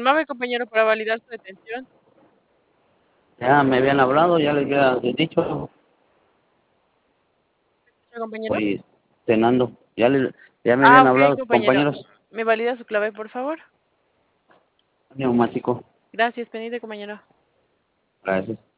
llamaba el compañero para validar su detención. Ya me habían hablado, ya les había dicho, ¿Escucha, compañero? voy cenando. Ya me Ah, habían ok, hablado sus compañero. compañeros. ¿Me valida su clave, por favor? Neumático. Gracias, pendiente, compañero. Gracias.